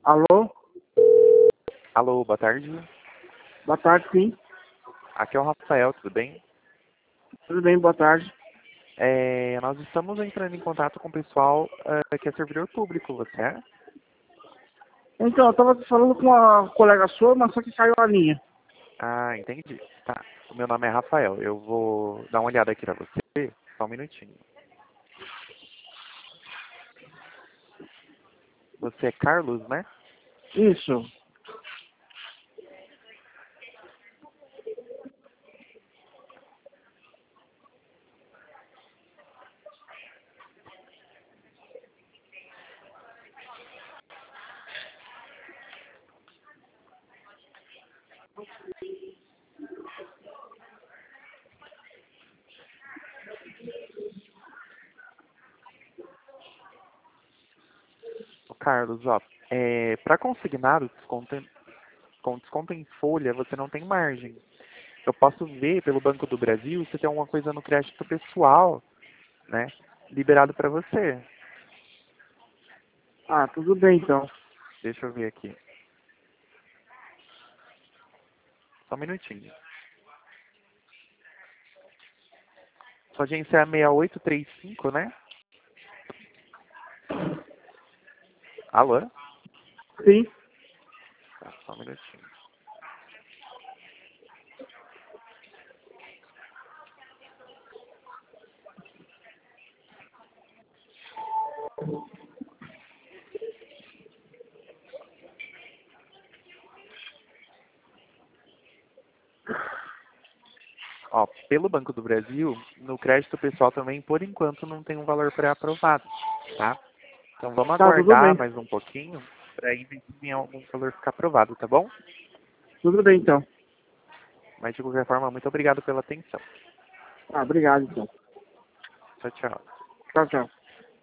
Alô? Alô, boa tarde. Boa tarde, sim. Aqui é o Rafael, tudo bem? Tudo bem, boa tarde. Nós estamos entrando em contato com o pessoal que é servidor público, você é? Então, eu estava falando com uma colega sua, mas só que caiu a linha. Ah, entendi. Tá. O meu nome é Rafael. Eu vou dar uma olhada aqui pra você. Só um minutinho. Você é Carlos, né? Isso. Ô, Carlos, ó. Para consignado, com desconto em folha, você não tem margem. Eu posso ver pelo Banco do Brasil se tem alguma coisa no crédito pessoal, né? Liberado para você. Ah, tudo bem então. Deixa eu ver aqui. Só um minutinho. Sua agência é 6835, né? Alô? Sim. Tá, só um minutinho. Ó, pelo Banco do Brasil, no crédito pessoal também, por enquanto, não tem um valor pré-aprovado, tá? Então vamos Tá, tudo aguardar bem. mais um pouquinho para aí ver se algum valor ficar aprovado, tá bom? Tudo bem então. Mas de qualquer forma, muito obrigado pela atenção. Ah, obrigado então. Tchau, tchau. Tchau, tchau.